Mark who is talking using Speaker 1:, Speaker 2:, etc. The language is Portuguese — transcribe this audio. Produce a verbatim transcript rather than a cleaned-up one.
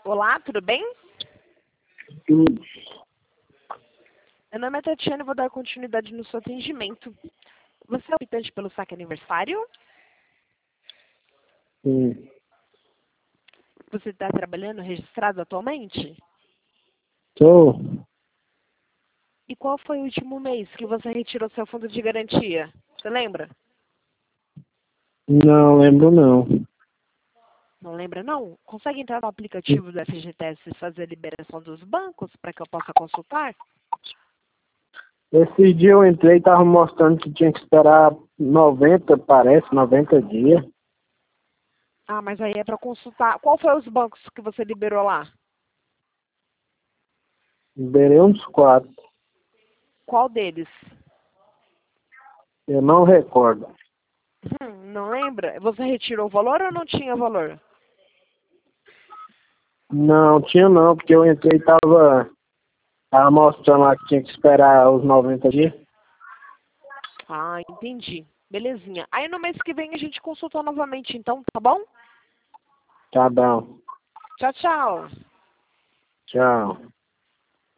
Speaker 1: Olá, tudo bem?
Speaker 2: Tudo.
Speaker 1: Meu nome é Tatiana e vou dar continuidade no seu atendimento. Você é optante pelo saque aniversário?
Speaker 2: Sim.
Speaker 1: Você está trabalhando registrado atualmente?
Speaker 2: Tô.
Speaker 1: E qual foi o último mês que você retirou seu fundo de garantia? Você lembra?
Speaker 2: Não lembro não.
Speaker 1: Não lembra, não? Consegue entrar no aplicativo do F G T S e fazer a liberação dos bancos para que eu possa consultar?
Speaker 2: Esse dia eu entrei e tava mostrando que tinha que esperar noventa, parece, noventa dias.
Speaker 1: Ah, mas aí é para consultar. Qual foi os bancos que você liberou lá?
Speaker 2: Liberei uns quatro.
Speaker 1: Qual deles?
Speaker 2: Eu não recordo.
Speaker 1: Hum, não lembra? Você retirou o valor ou não tinha valor?
Speaker 2: Não, tinha não, porque eu entrei e tava, tava mostrando lá que tinha que esperar os noventa dias.
Speaker 1: Ah, entendi. Belezinha. Aí no mês que vem a gente consulta novamente, então, tá bom?
Speaker 2: Tá bom.
Speaker 1: Tchau, tchau.
Speaker 2: Tchau.